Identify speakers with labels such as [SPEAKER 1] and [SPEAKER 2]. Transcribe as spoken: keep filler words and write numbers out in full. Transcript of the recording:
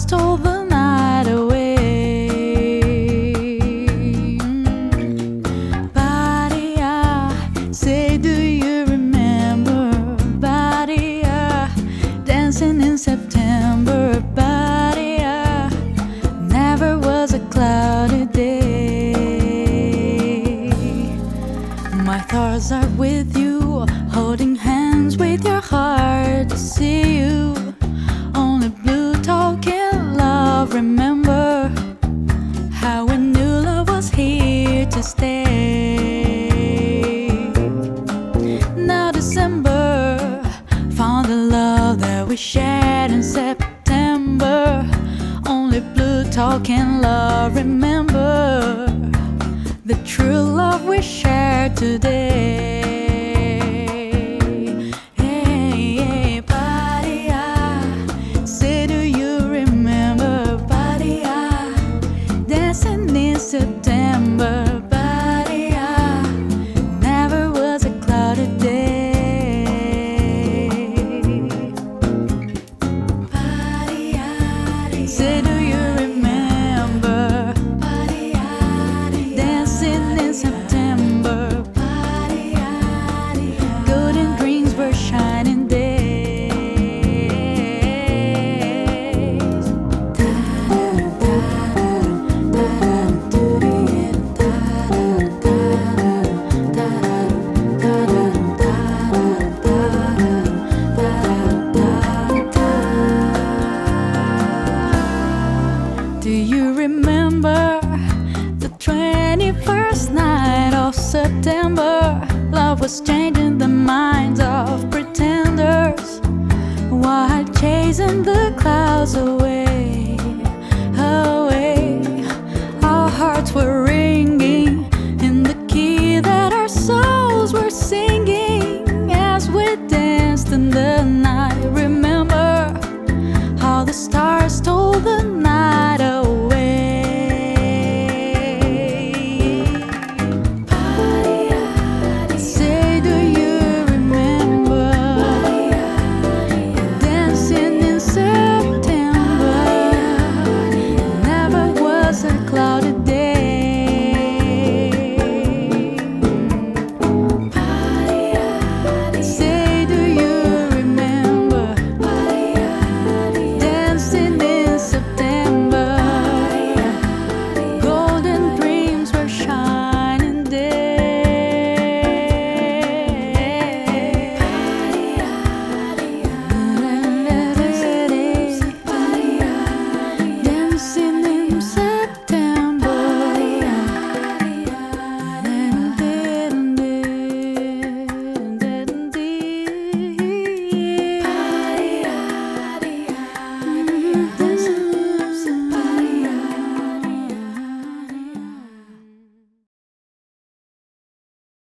[SPEAKER 1] stole the night away. Badia, say do you remember? Badia, dancing in September. Badia, never was a cloudy day. My thoughts are with you, holding hands with your heart to see you. Only blue talking love. Remember how we knew love was here to stay. Now December found the love that we shared in September. Only blue talking love. Remember the true love we shared today. September, Badia, never was a cloudy day. Badia, say do you remember? Badia, dancing in September. Badia, golden dreams were shining days. Do you remember the twenty-first night of September? Love was changing the minds of pretenders while chasing the clouds away.